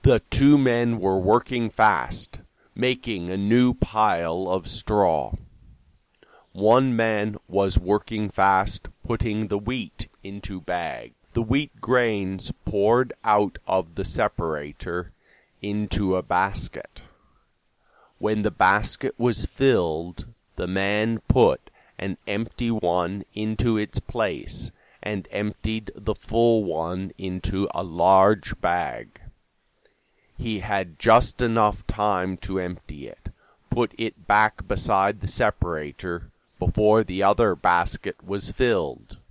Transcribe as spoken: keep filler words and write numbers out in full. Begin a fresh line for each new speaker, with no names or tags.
The two men were working fast, making a new pile of straw. One man was working fast, putting the wheat into bags. The wheat grains poured out of the separator into a basket. When the basket was filled, the man put an empty one into its place and emptied the full one into a large bag. He had just enough time to empty it, put it back beside the separator before the other basket was filled.